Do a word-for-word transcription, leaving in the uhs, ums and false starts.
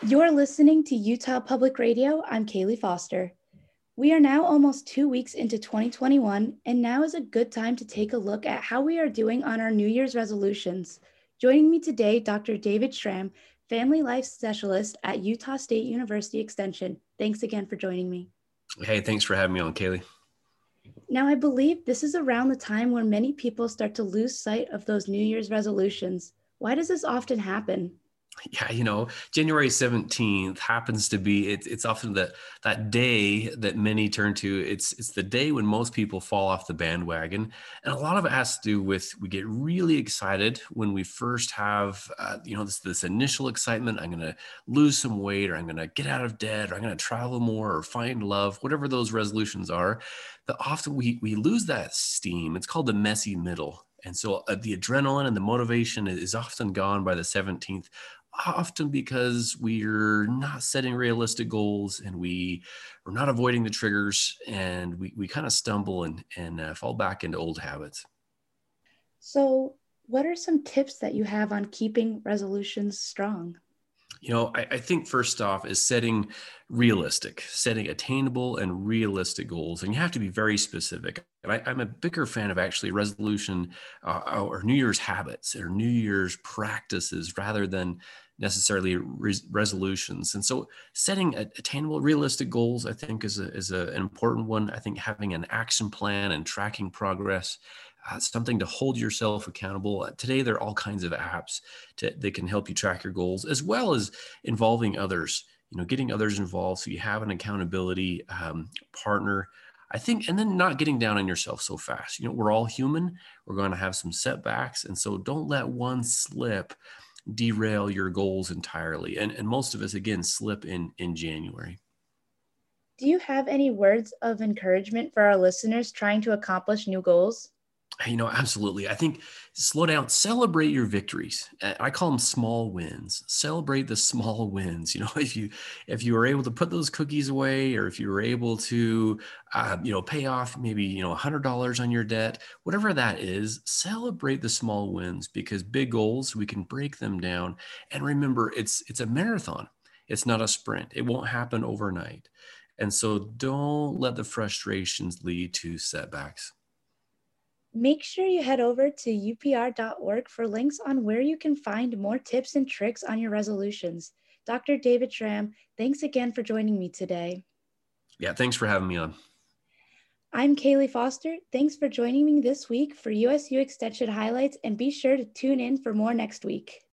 You're listening to Utah Public Radio. I'm Kaylee Foster. We are now almost two weeks into twenty twenty-one, and now is a good time to take a look at how we are doing on our New Year's resolutions. Joining me today, Doctor David Schramm, Family Life Specialist at Utah State University Extension. Thanks again for joining me. Hey, thanks for having me on, Kaylee. Now, I believe this is around the time where many people start to lose sight of those New Year's resolutions. Why does this often happen? Yeah, you know, January seventeenth happens to be, it, it's often that that day that many turn to. It's it's the day when most people fall off the bandwagon. And a lot of it has to do with, we get really excited when we first have, uh, you know, this, this initial excitement. I'm going to lose some weight, or I'm going to get out of debt, or I'm going to travel more, or find love, whatever those resolutions are. But often we, we lose that steam. It's called the messy middle. And so uh, the adrenaline and the motivation is often gone by the seventeenth. Often because we're not setting realistic goals, and we we're not avoiding the triggers, and we, we kind of stumble and, and uh, fall back into old habits. So what are some tips that you have on keeping resolutions strong? You know, I, I think first off is setting realistic, setting attainable and realistic goals. And you have to be very specific. And I, I'm a bigger fan of actually resolution uh, or New Year's habits or New Year's practices rather than necessarily res- resolutions. And so setting attainable, realistic goals, I think is, a, is a, an important one. I think having an action plan and tracking progress, uh, something to hold yourself accountable. Uh, today, there are all kinds of apps to, that can help you track your goals, as well as involving others, you know, getting others involved so you have an accountability um, partner. I think, and then not getting down on yourself so fast. You know, we're all human. We're going to have some setbacks. And so don't let one slip derail your goals entirely. And, and most of us, again, slip in, in January. Do you have any words of encouragement for our listeners trying to accomplish new goals? You know, absolutely. I think slow down, celebrate your victories. I call them small wins. Celebrate the small wins. You know, if you if you were able to put those cookies away, or if you were able to, uh, you know, pay off maybe, you know, a hundred dollars on your debt, whatever that is, celebrate the small wins, because big goals, we can break them down. And remember, it's it's a marathon. It's not a sprint. It won't happen overnight. And so don't let the frustrations lead to setbacks. Make sure you head over to U P R dot org for links on where you can find more tips and tricks on your resolutions. Doctor David Schramm, thanks again for joining me today. Yeah, thanks for having me on. I'm Kaylee Foster. Thanks for joining me this week for U S U Extension Highlights, and be sure to tune in for more next week.